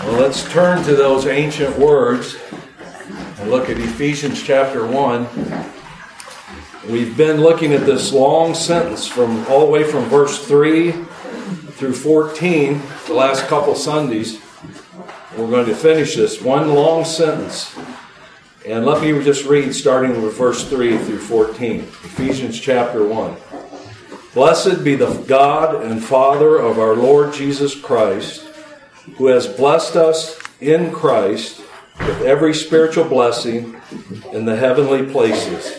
Well, let's turn to those ancient words and look at Ephesians chapter 1. We've been looking at this long sentence from all the way from verse 3 through 14 the last couple Sundays. We're going to finish this one long sentence. And let me just read starting with verse 3 through 14. Ephesians chapter 1. Blessed be the God and Father of our Lord Jesus Christ, who has blessed us in Christ with every spiritual blessing in the heavenly places,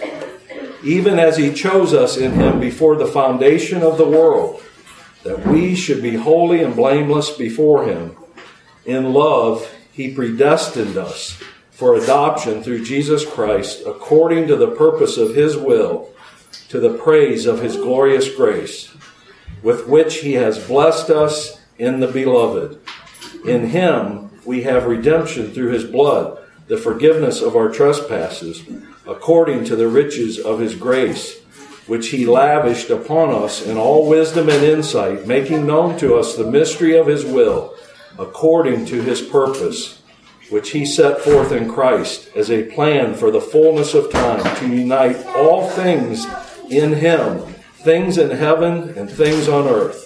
even as he chose us in him before the foundation of the world, that we should be holy and blameless before him. In love, he predestined us for adoption through Jesus Christ, according to the purpose of his will, to the praise of his glorious grace, with which he has blessed us in the Beloved. In him we have redemption through his blood, the forgiveness of our trespasses, according to the riches of his grace, which he lavished upon us in all wisdom and insight, making known to us the mystery of his will, according to his purpose, which he set forth in Christ as a plan for the fullness of time, to unite all things in him, things in heaven and things on earth.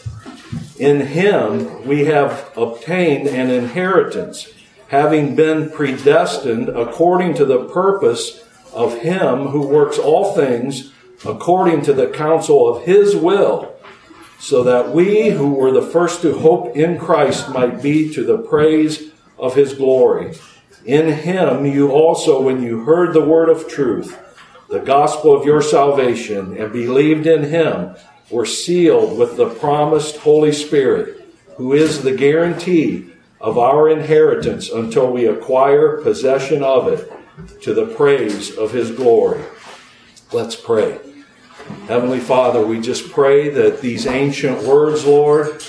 In him we have obtained an inheritance, having been predestined according to the purpose of him who works all things according to the counsel of his will, so that we who were the first to hope in Christ might be to the praise of his glory. In him you also, when you heard the word of truth, the gospel of your salvation, and believed in him, were sealed with the promised Holy Spirit, who is the guarantee of our inheritance until we acquire possession of it, to the praise of his glory. Let's pray. Heavenly Father, we just pray that these ancient words, Lord,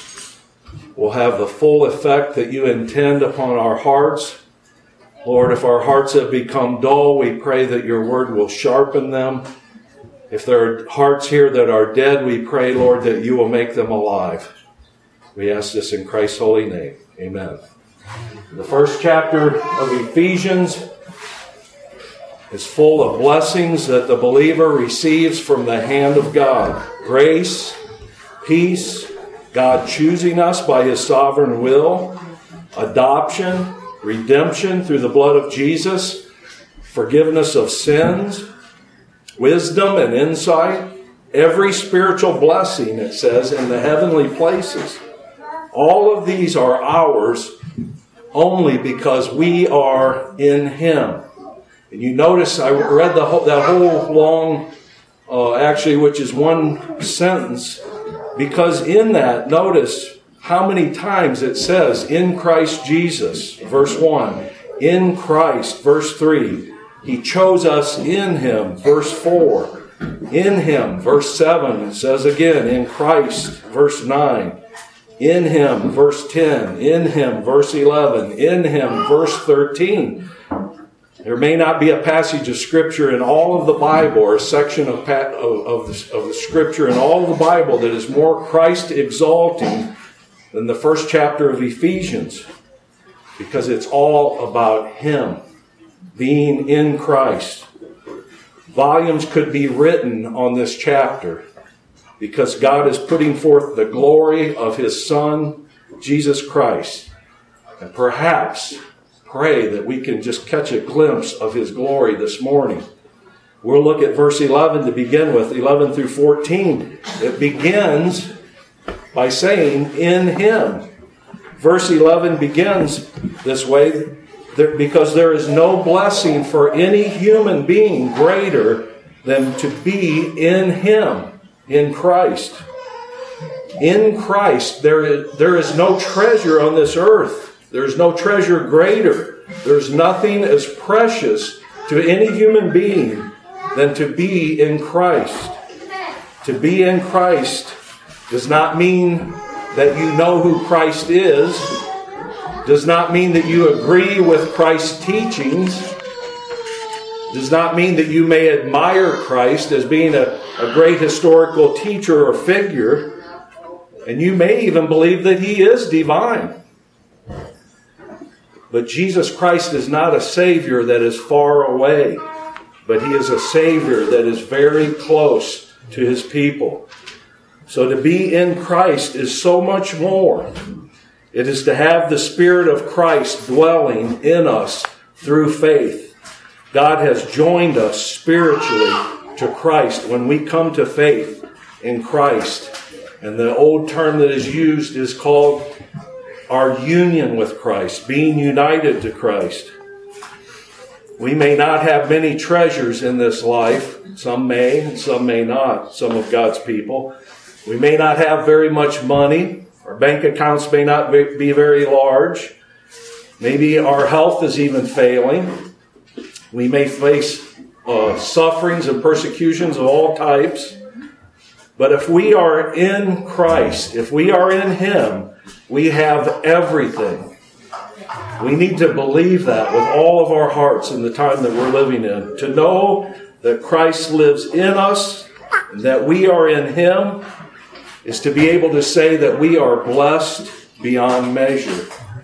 will have the full effect that you intend upon our hearts. Lord, if our hearts have become dull, we pray that your word will sharpen them. If there are hearts here that are dead, we pray, Lord, that you will make them alive. We ask this in Christ's holy name. Amen. The first chapter of Ephesians is full of blessings that the believer receives from the hand of God. Grace, peace, God choosing us by his sovereign will, adoption, redemption through the blood of Jesus, forgiveness of sins, wisdom and insight, every spiritual blessing, it says, in the heavenly places. All of these are ours only because we are in him. And you notice I read that whole long, which is one sentence, because in that, notice how many times it says, in Christ Jesus, verse 1, in Christ, verse 3, he chose us in him, verse 4, in him, verse 7, it says again, in Christ, verse 9, in him, verse 10, in him, verse 11, in him, verse 13. There may not be a passage of Scripture in all of the Bible or a section of the Scripture in all of the Bible that is more Christ-exalting than the first chapter of Ephesians, because it's all about him, being in Christ. Volumes could be written on this chapter because God is putting forth the glory of his Son, Jesus Christ. And perhaps pray that we can just catch a glimpse of his glory this morning. We'll look at verse 11 to begin with, 11 through 14. It begins by saying, in him. Verse 11 begins this way, because there is no blessing for any human being greater than to be in him, in Christ. In Christ, there is no treasure on this earth. There's no treasure greater. There's nothing as precious to any human being than to be in Christ. To be in Christ does not mean that you know who Christ is, does not mean that you agree with Christ's teachings, does not mean that you may admire Christ as being a great historical teacher or figure, and you may even believe that he is divine. But Jesus Christ is not a Savior that is far away, but He is a Savior that is very close to His people. So to be in Christ is so much more. It is to have the Spirit of Christ dwelling in us through faith. God has joined us spiritually to Christ when we come to faith in Christ. And the old term that is used is called our union with Christ, being united to Christ. We may not have many treasures in this life. Some may and some may not, some of God's people. We may not have very much money. Our bank accounts may not be very large. Maybe our health is even failing. We may face sufferings and persecutions of all types. But if we are in Christ, if we are in Him, we have everything. We need to believe that with all of our hearts in the time that we're living in. To know that Christ lives in us, and that we are in Him, is to be able to say that we are blessed beyond measure.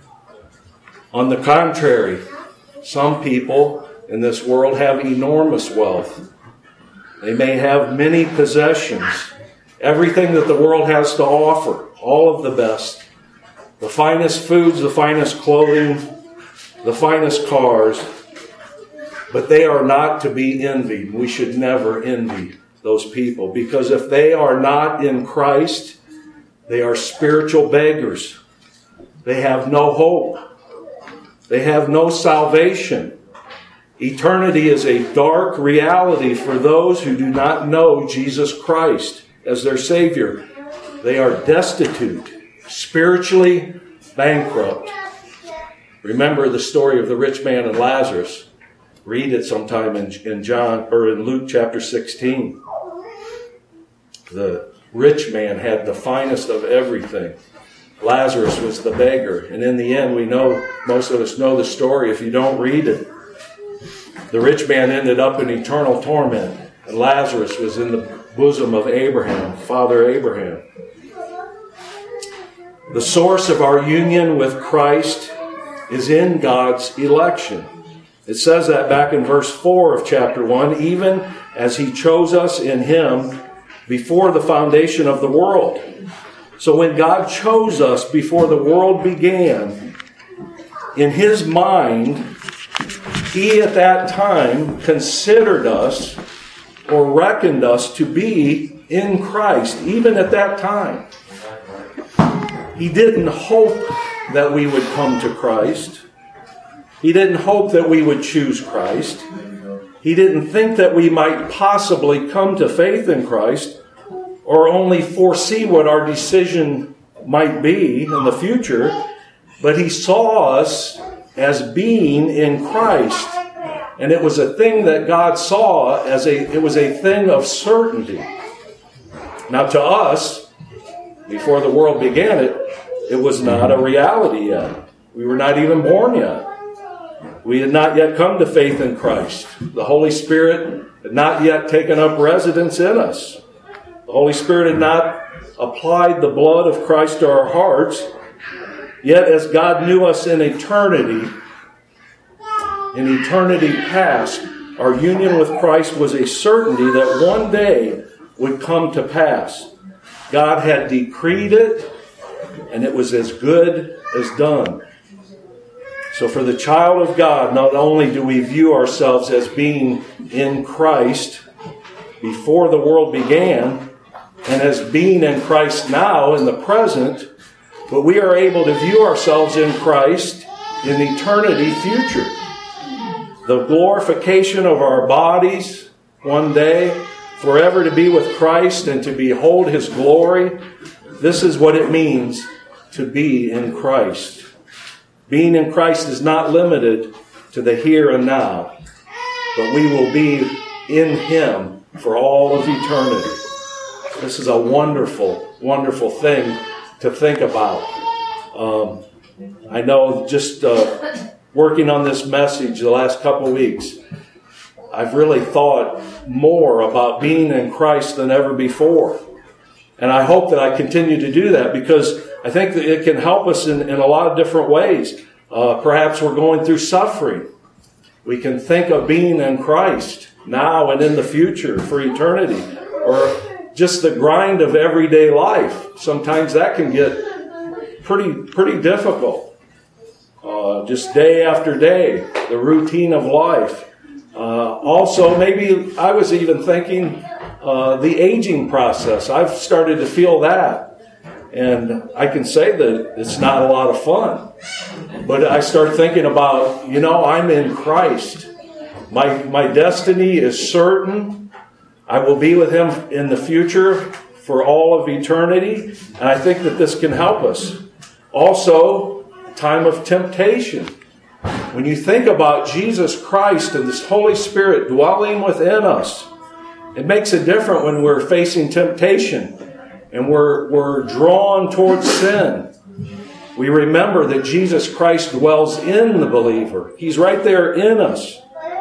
On the contrary, some people in this world have enormous wealth. They may have many possessions, everything that the world has to offer, all of the best, the finest foods, the finest clothing, the finest cars, but they are not to be envied. We should never envy those people, because if they are not in Christ, they are spiritual beggars. They have no hope. They have no salvation. Eternity is a dark reality for those who do not know Jesus Christ as their Savior. They are destitute, spiritually bankrupt. Remember the story of the rich man and Lazarus. Read it sometime in John or in Luke chapter 16. The rich man had the finest of everything. Lazarus was the beggar. And in the end, we know, most of us know the story if you don't read it. The rich man ended up in eternal torment. And Lazarus was in the bosom of Abraham, Father Abraham. The source of our union with Christ is in God's election. It says that back in verse 4 of chapter 1, even as He chose us in Him before the foundation of the world. So when God chose us before the world began, in His mind, He at that time considered us or reckoned us to be in Christ, even at that time. He didn't hope that we would come to Christ. He didn't hope that we would choose Christ. He didn't think that we might possibly come to faith in Christ or only foresee what our decision might be in the future, but He saw us as being in Christ. And it was a thing that God saw as it was a thing of certainty. Now to us, before the world began, it was not a reality yet. We were not even born yet. We had not yet come to faith in Christ. The Holy Spirit had not yet taken up residence in us. The Holy Spirit had not applied the blood of Christ to our hearts. Yet as God knew us in eternity past, our union with Christ was a certainty that one day would come to pass. God had decreed it, and it was as good as done. So for the child of God, not only do we view ourselves as being in Christ before the world began, and as being in Christ now in the present, but we are able to view ourselves in Christ in eternity future. The glorification of our bodies one day, forever to be with Christ and to behold His glory. This is what it means to be in Christ. Being in Christ is not limited to the here and now, but we will be in Him for all of eternity. This is a wonderful, wonderful thing to think about. I know just working on this message the last couple of weeks, I've really thought more about being in Christ than ever before. And I hope that I continue to do that, because I think that it can help us in a lot of different ways. Perhaps we're going through suffering. We can think of being in Christ now and in the future for eternity. Or just the grind of everyday life. Sometimes that can get pretty difficult. Just day after day, the routine of life. Also, maybe I was even thinking the aging process. I've started to feel that. And I can say that it's not a lot of fun. But I start thinking about, I'm in Christ. My destiny is certain. I will be with Him in the future for all of eternity. And I think that this can help us. Also, time of temptation. When you think about Jesus Christ and this Holy Spirit dwelling within us, it makes it different when we're facing temptation and we're drawn towards sin. We remember that Jesus Christ dwells in the believer. He's right there in us.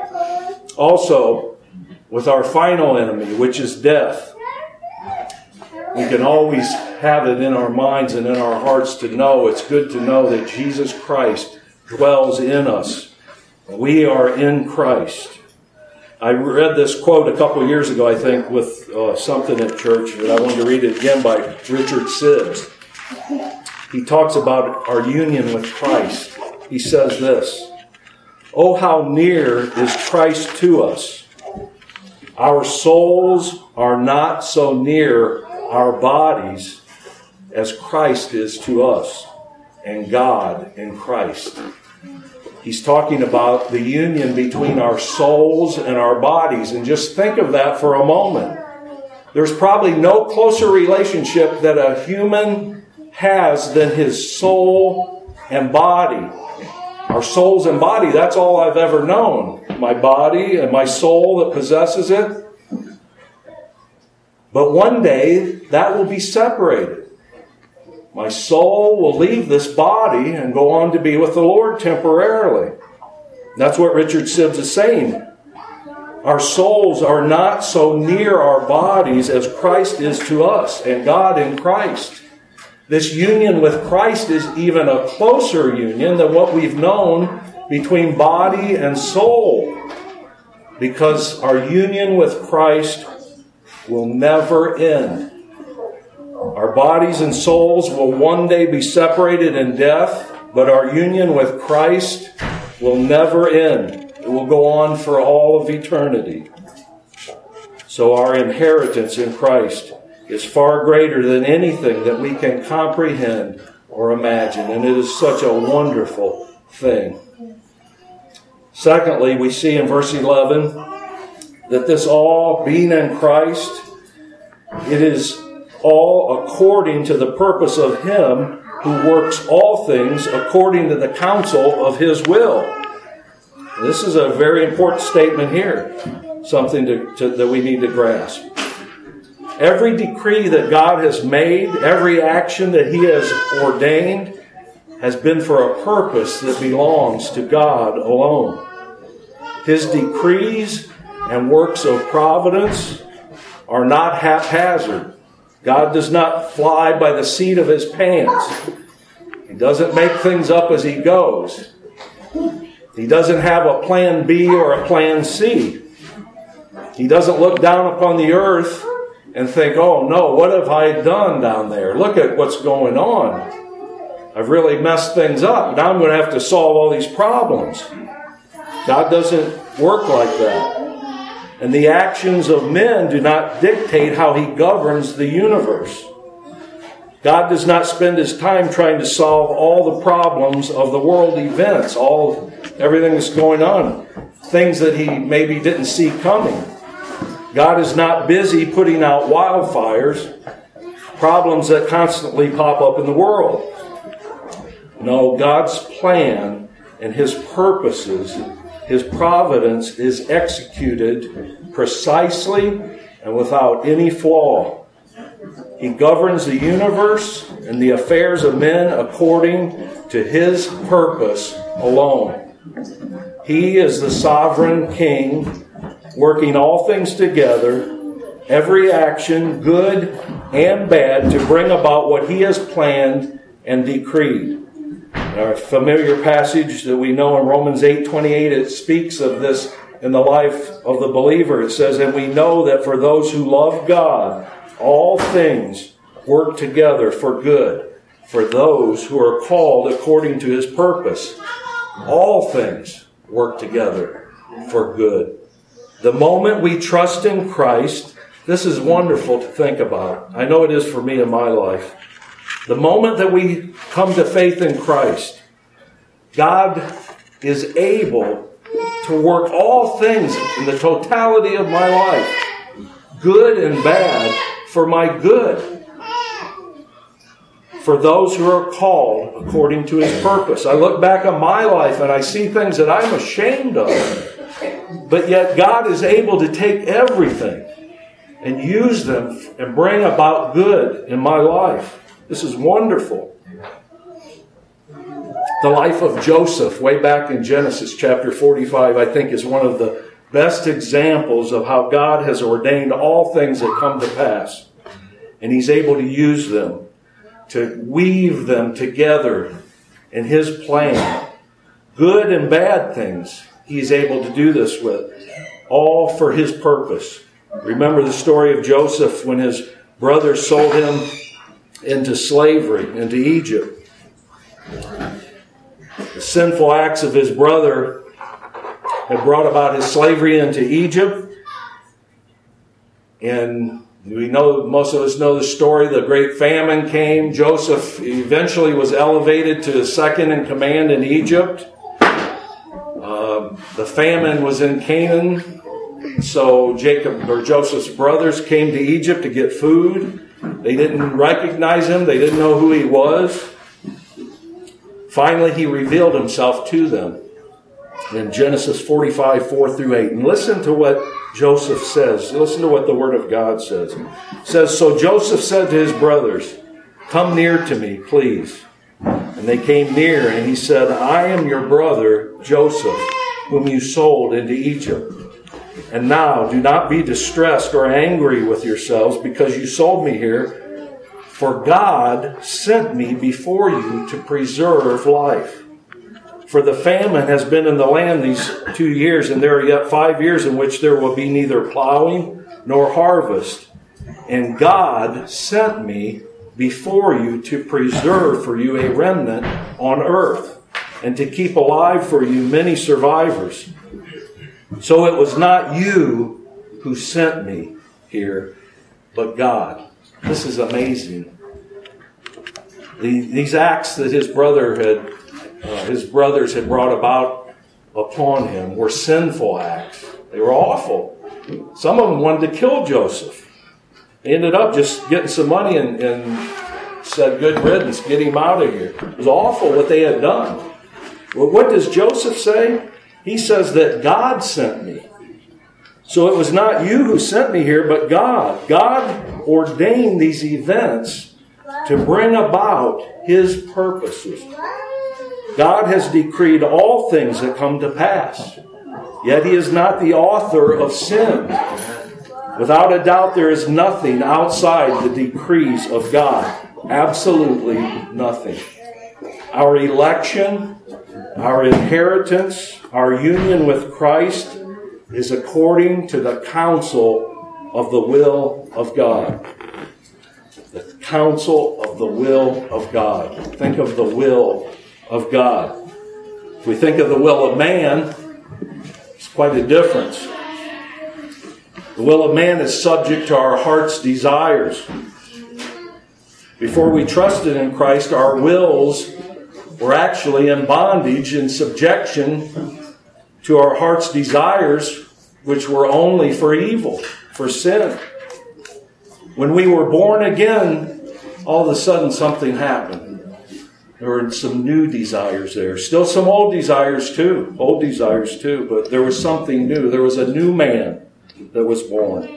Also, with our final enemy, which is death, we can always have it in our minds and in our hearts to know, it's good to know that Jesus Christ dwells in us. We are in Christ. I read this quote a couple of years ago, I think, with something at church, and I wanted to read it again by Richard Sibbs. He talks about our union with Christ. He says this: "Oh, how near is Christ to us. Our souls are not so near our bodies as Christ is to us, and God in Christ." He's talking about the union between our souls and our bodies. And just think of that for a moment. There's probably no closer relationship that a human has than his soul and body. Our souls and body, that's all I've ever known. My body and my soul that possesses it. But one day, that will be separated. My soul will leave this body and go on to be with the Lord temporarily. That's what Richard Sibbs is saying. Our souls are not so near our bodies as Christ is to us and God in Christ. This union with Christ is even a closer union than what we've known between body and soul, because our union with Christ will never end. Our bodies and souls will one day be separated in death, but our union with Christ will never end. It will go on for all of eternity. So our inheritance in Christ is far greater than anything that we can comprehend or imagine, and it is such a wonderful thing. Secondly, we see in verse 11 that this all being in Christ, it is all according to the purpose of Him who works all things according to the counsel of His will. This is a very important statement here, something that we need to grasp. Every decree that God has made, every action that He has ordained, has been for a purpose that belongs to God alone. His decrees and works of providence are not haphazard. God does not fly by the seat of His pants. He doesn't make things up as He goes. He doesn't have a plan B or a plan C. He doesn't look down upon the earth and think, oh no, what have I done down there? Look at what's going on. I've really messed things up. Now I'm going to have to solve all these problems. God doesn't work like that. And the actions of men do not dictate how He governs the universe. God does not spend His time trying to solve all the problems of the world events, everything that's going on, things that He maybe didn't see coming. God is not busy putting out wildfires, problems that constantly pop up in the world. No, God's plan and His purposes, His providence is executed precisely and without any flaw. He governs the universe and the affairs of men according to His purpose alone. He is the sovereign King, working all things together, every action, good and bad, to bring about what He has planned and decreed. Our familiar passage that we know in Romans 8:28, it speaks of this in the life of the believer. It says, and we know that for those who love God, all things work together for good, for those who are called according to His purpose. All things work together for good. The moment we trust in Christ, this is wonderful to think about. I know it is for me in my life. The moment that we come to faith in Christ, God is able to work all things in the totality of my life, good and bad, for my good, for those who are called according to His purpose. I look back on my life and I see things that I'm ashamed of, but yet God is able to take everything and use them and bring about good in my life. This is wonderful. The life of Joseph, way back in Genesis chapter 45, I think is one of the best examples of how God has ordained all things that come to pass. And He's able to use them, to weave them together in His plan. Good and bad things, He's able to do this with, all for His purpose. Remember the story of Joseph when his brothers sold him into slavery, into Egypt. The sinful acts of his brother had brought about his slavery into Egypt. And we know, most of us know the story. The great famine came. Joseph eventually was elevated to second in command in Egypt. The famine was in Canaan. So Joseph's brothers came to Egypt to get food. They didn't recognize him. They didn't know who he was. Finally, he revealed himself to them in Genesis 45, 4 through 8. And listen to what Joseph says. Listen to what the Word of God says. It says, so Joseph said to his brothers, come near to me, please. And they came near, and he said, I am your brother, Joseph, whom you sold into Egypt. And now do not be distressed or angry with yourselves because you sold me here. For God sent me before you to preserve life. For the famine has been in the land these 2 years, and there are yet 5 years in which there will be neither plowing nor harvest. And God sent me before you to preserve for you a remnant on earth, and to keep alive for you many survivors. So it was not you who sent me here, but God. This is amazing. These acts that his brothers had brought about upon him were sinful acts. They were awful. Some of them wanted to kill Joseph. They ended up just getting some money and said, good riddance, get him out of here. It was awful what they had done. Well, what does Joseph say? He says that God sent me. So it was not you who sent me here, but God. God ordained these events to bring about His purposes. God has decreed all things that come to pass. Yet He is not the author of sin. Without a doubt, there is nothing outside the decrees of God. Absolutely nothing. Our election, our inheritance, our union with Christ is according to the counsel of the will of God. The counsel of the will of God. Think of the will of God. If we think of the will of man, it's quite a difference. The will of man is subject to our heart's desires. Before we trusted in Christ, our wills were actually in bondage and subjection to our heart's desires, which were only for evil, for sin. When we were born again, all of a sudden something happened. There were some new desires there. Still some old desires too, but there was something new. There was a new man that was born.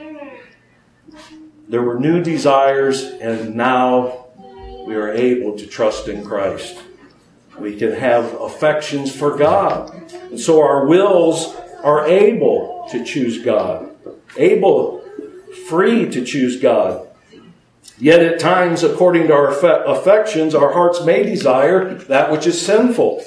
There were new desires, and now we are able to trust in Christ. We can have affections for God. And so our wills are able to choose God. Free to choose God. Yet at times, according to our affections, our hearts may desire that which is sinful.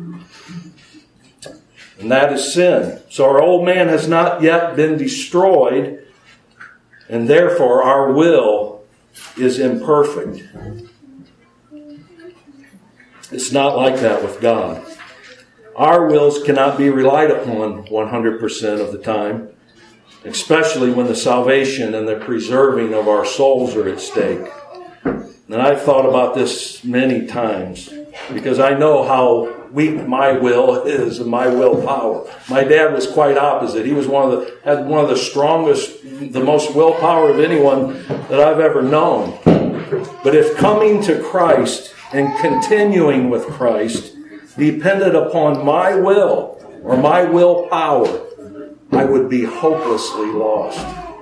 And that is sin. So our old man has not yet been destroyed, and therefore our will is imperfect. It's not like that with God. Our wills cannot be relied upon 100% of the time, especially when the salvation and the preserving of our souls are at stake. And I've thought about this many times because I know how weak my will is and my willpower. My dad was quite opposite. He was had one of the strongest, the most willpower of anyone that I've ever known. But if coming to Christ and continuing with Christ depended upon my will or my willpower, I would be hopelessly lost.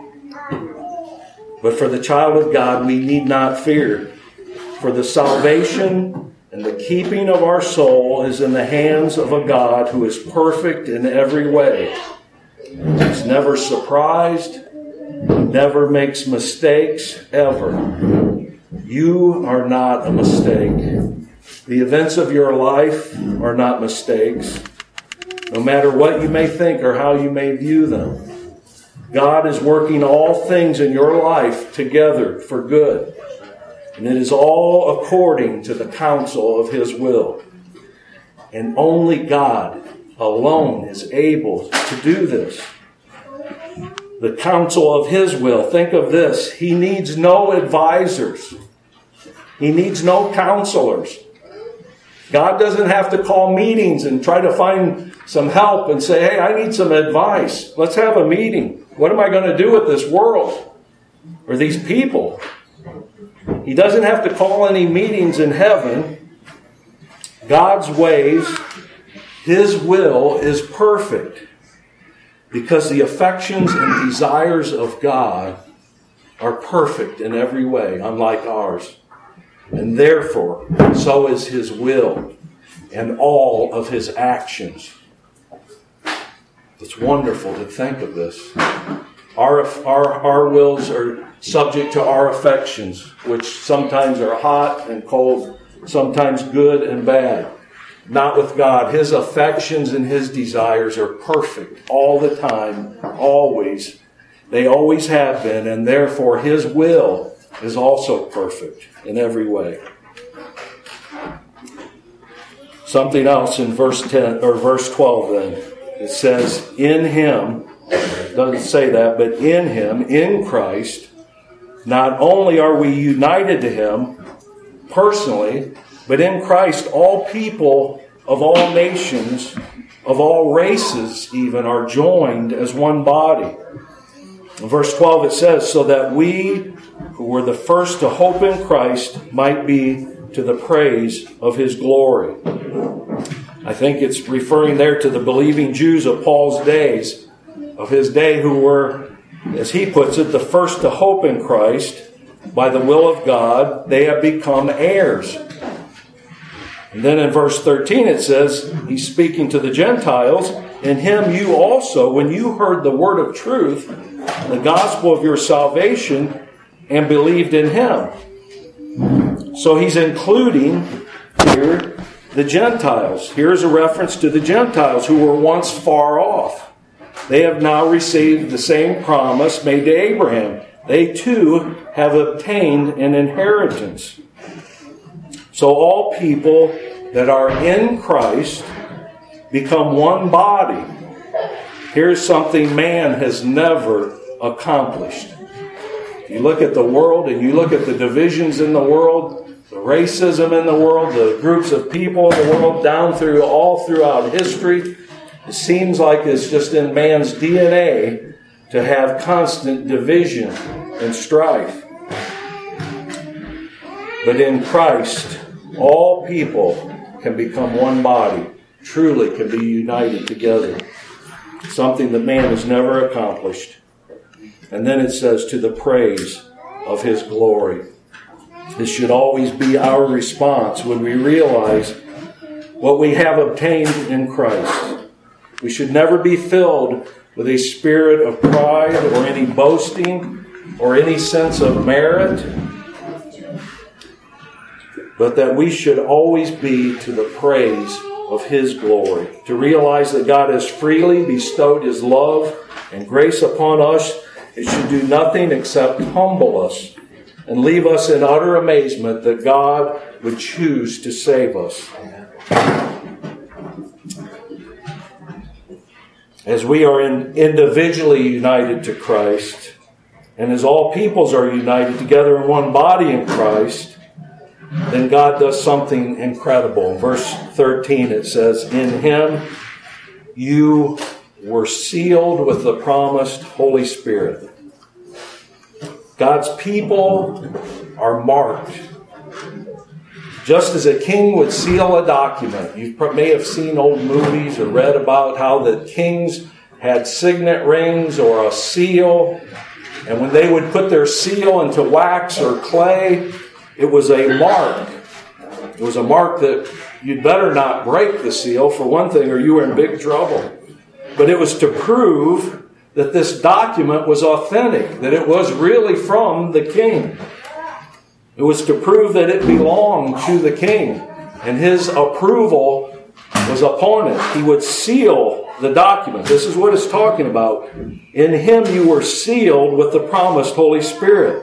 But for the child of God, we need not fear. For the salvation and the keeping of our soul is in the hands of a God who is perfect in every way. He's never surprised, never makes mistakes, ever. You are not a mistake. The events of your life are not mistakes, no matter what you may think or how you may view them. God is working all things in your life together for good. And it is all according to the counsel of His will. And only God alone is able to do this. The counsel of His will. Think of this. He needs no advisors. He needs no counselors. God doesn't have to call meetings and try to find some help and say, hey, I need some advice. Let's have a meeting. What am I going to do with this world or these people? He doesn't have to call any meetings in heaven. God's ways, His will is perfect because the affections and desires of God are perfect in every way, unlike ours. And therefore, so is His will and all of His actions. It's wonderful to think of this. Our wills are subject to our affections, which sometimes are hot and cold, sometimes good and bad. Not with God. His affections and His desires are perfect all the time, always. They always have been, and therefore His will is also perfect in every way. Something else in verse 10 or verse 12 then. It says, in Him, it doesn't say that, but in Him, in Christ, not only are we united to Him personally, but in Christ all people of all nations, of all races even, are joined as one body. In verse 12 it says, so that we who were the first to hope in Christ might be to the praise of His glory. I think it's referring there to the believing Jews of Paul's days, of his day, who were, as he puts it, the first to hope in Christ. By the will of God, they have become heirs. And then in verse 13 it says, he's speaking to the Gentiles, in Him you also, when you heard the word of truth, the gospel of your salvation, and believed in Him. So he's including here the Gentiles. Here's a reference to the Gentiles who were once far off. They have now received the same promise made to Abraham. They too have obtained an inheritance. So all people that are in Christ become one body. Here's something man has never accomplished. You look at the world and you look at the divisions in the world, the racism in the world, the groups of people in the world, down through all throughout history. It seems like it's just in man's DNA to have constant division and strife. But in Christ, all people can become one body, truly can be united together. Something that man has never accomplished. And then it says, to the praise of His glory. This should always be our response when we realize what we have obtained in Christ. We should never be filled with a spirit of pride or any boasting or any sense of merit but that we should always be to the praise of His glory. To realize that God has freely bestowed His love and grace upon us, it should do nothing except humble us and leave us in utter amazement that God would choose to save us. As we are individually united to Christ, and as all peoples are united together in one body in Christ, then God does something incredible. In verse 13 it says, "In Him you were sealed with the promised Holy Spirit." God's people are marked. Just as a king would seal a document. You may have seen old movies or read about how the kings had signet rings or a seal. And when they would put their seal into wax or clay, it was a mark. It was a mark that you'd better not break the seal, for one thing, or you were in big trouble. But it was to prove that this document was authentic, that it was really from the king. It was to prove that it belonged to the king, and his approval was upon it. He would seal the document. This is what it's talking about. In Him you were sealed with the promised Holy Spirit.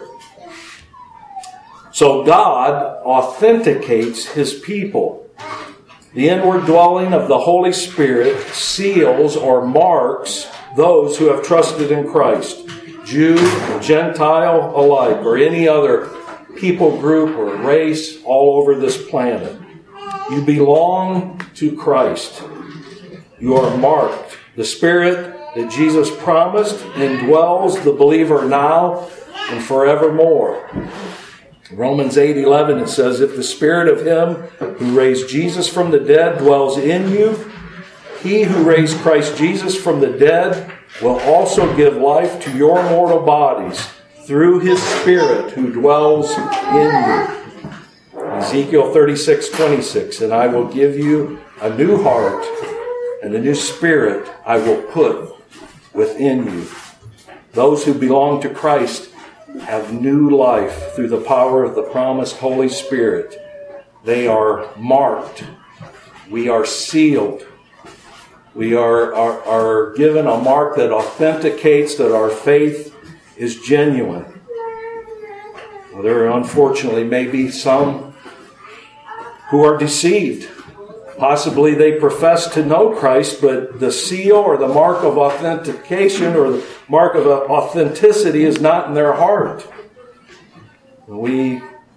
So God authenticates His people. The inward dwelling of the Holy Spirit seals or marks those who have trusted in Christ, Jew and Gentile alike, or any other people group or race all over this planet. You belong to Christ. You are marked. The Spirit that Jesus promised indwells the believer now and forevermore. In Romans 8:11 it says, "If the Spirit of Him who raised Jesus from the dead dwells in you, He who raised Christ Jesus from the dead will also give life to your mortal bodies through His Spirit who dwells in you." Ezekiel 36:26, "And I will give you a new heart, and a new spirit I will put within you." Those who belong to Christ have new life through the power of the promised Holy Spirit. They are marked. We are sealed. We are given a mark that authenticates that our faith is genuine. Well, there unfortunately may be some who are deceived. Possibly they profess to know Christ, but the seal or the mark of authentication or the mark of authenticity is not in their heart. We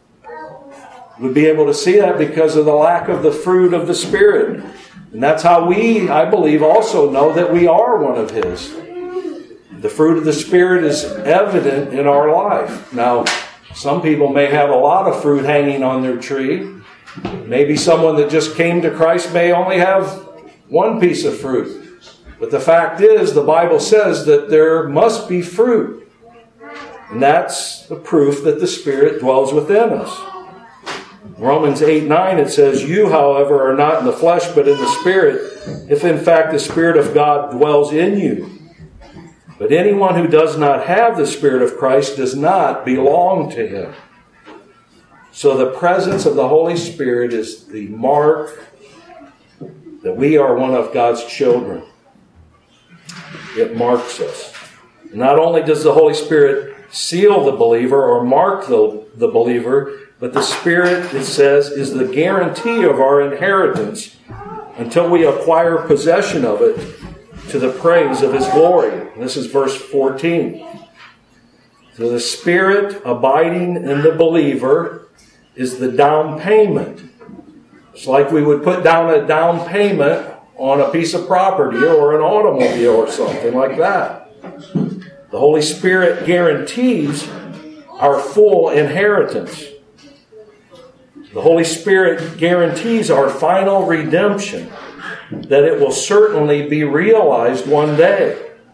would be able to see that because of the lack of the fruit of the Spirit. And that's how we, I believe, also know that we are one of His. The fruit of the Spirit is evident in our life. Now, some people may have a lot of fruit hanging on their tree. Maybe someone that just came to Christ may only have one piece of fruit. But the fact is, the Bible says that there must be fruit. And that's the proof that the Spirit dwells within us. Romans 8:9 it says, "You, however, are not in the flesh, but in the Spirit, if in fact the Spirit of God dwells in you. But anyone who does not have the Spirit of Christ does not belong to Him." So the presence of the Holy Spirit is the mark that we are one of God's children. It marks us. Not only does the Holy Spirit seal the believer or mark the believer, but the Spirit, it says, is the guarantee of our inheritance until we acquire possession of it to the praise of His glory. And this is verse 14. So the Spirit abiding in the believer is the down payment. It's like we would put down a down payment on a piece of property or an automobile or something like that. The Holy Spirit guarantees our full inheritance. The Holy Spirit guarantees our final redemption, that it will certainly be realized one day.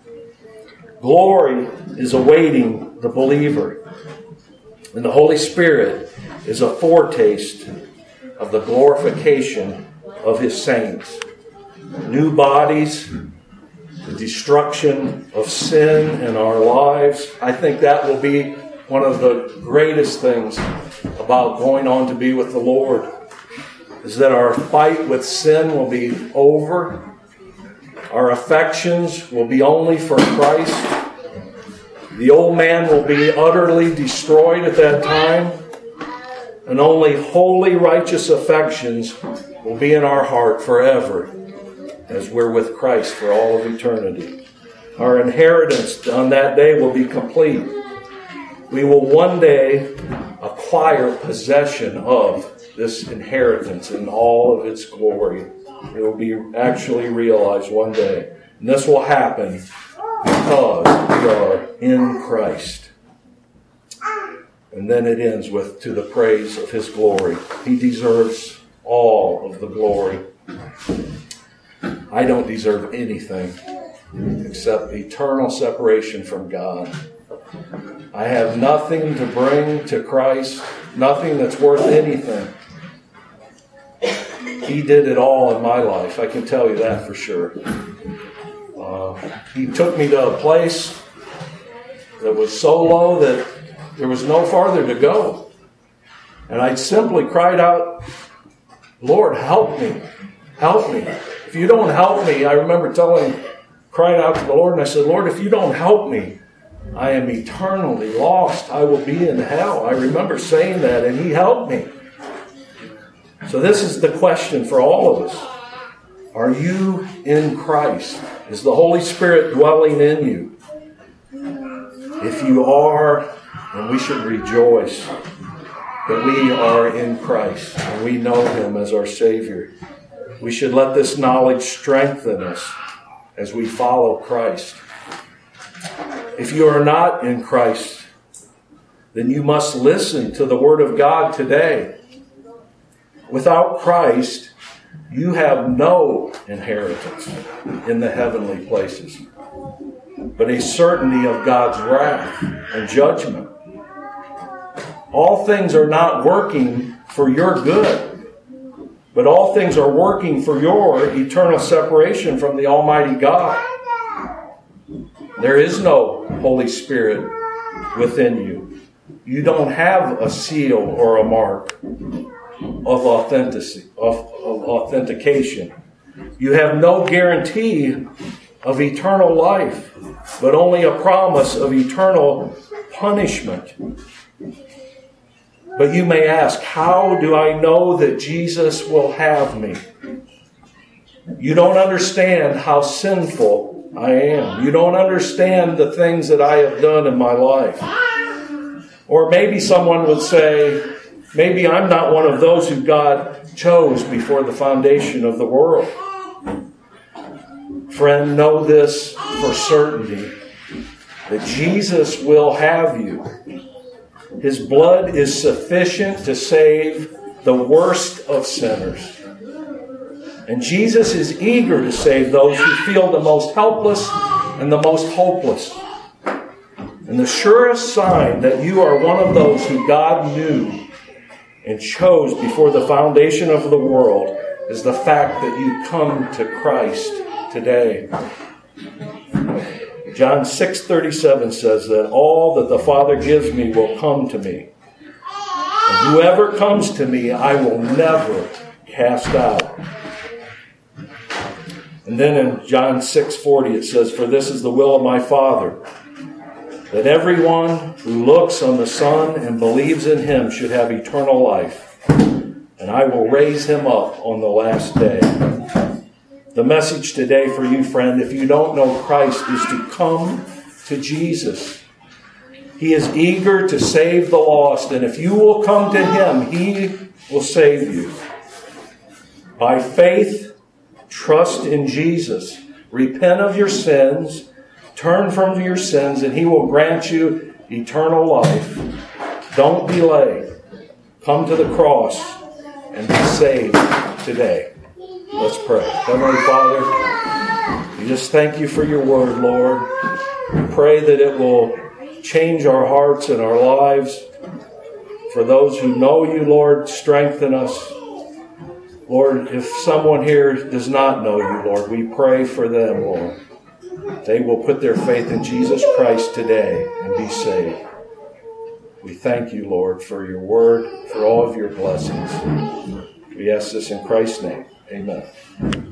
Glory is awaiting the believer. And the Holy Spirit is a foretaste of the glorification of His saints. New bodies, the destruction of sin in our lives. I think that will be one of the greatest things about going on to be with the Lord is that our fight with sin will be over. Our affections will be only for Christ. The old man will be utterly destroyed at that time. And only holy, righteous affections will be in our heart forever as we're with Christ for all of eternity. Our inheritance on that day will be complete. We will one day acquire possession of this inheritance in all of its glory. It will be actually realized one day. And this will happen because we are in Christ. And then it ends with, to the praise of His glory. He deserves all of the glory. I don't deserve anything except eternal separation from God. I have nothing to bring to Christ, nothing that's worth anything. He did it all in my life. I can tell you that for sure. He took me to a place that was so low that there was no farther to go. And I simply cried out, Lord, help me. Help me. If you don't help me, I remember crying out to the Lord, and I said, Lord, if you don't help me, I am eternally lost. I will be in hell. I remember saying that, and He helped me. So this is the question for all of us. Are you in Christ? Is the Holy Spirit dwelling in you? If you are, then we should rejoice that we are in Christ and we know Him as our Savior. We should let this knowledge strengthen us as we follow Christ. If you are not in Christ, then you must listen to the Word of God today. Without Christ, you have no inheritance in the heavenly places, but a certainty of God's wrath and judgment. All things are not working for your good, but all things are working for your eternal separation from the Almighty God. There is no Holy Spirit within you. You don't have a seal or a mark of authentication. You have no guarantee of eternal life, but only a promise of eternal punishment. But you may ask, how do I know that Jesus will have me? You don't understand how sinful I am. You don't understand the things that I have done in my life. Or maybe someone would say, maybe I'm not one of those who God chose before the foundation of the world. Friend, know this for certainty, that Jesus will have you. His blood is sufficient to save the worst of sinners. And Jesus is eager to save those who feel the most helpless and the most hopeless. And the surest sign that you are one of those who God knew and chose before the foundation of the world is the fact that you come to Christ today. John 6:37 says that all that the Father gives me will come to me. And whoever comes to me, I will never cast out. And then in John 6:40 it says, for this is the will of my Father, that everyone who looks on the Son and believes in Him should have eternal life, and I will raise him up on the last day. The message today for you, friend, if you don't know Christ, is to come to Jesus. He is eager to save the lost, and if you will come to Him, He will save you. By faith, trust in Jesus. Repent of your sins, turn from your sins, and He will grant you eternal life. Don't delay. Come to the cross and be saved today. Let's pray. Heavenly Father, we just thank You for Your word, Lord. We pray that it will change our hearts and our lives. For those who know You, Lord, strengthen us. Lord, if someone here does not know You, Lord, we pray for them, Lord. They will put their faith in Jesus Christ today and be saved. We thank you, Lord, for your word, for all of your blessings. We ask this in Christ's name. Amen.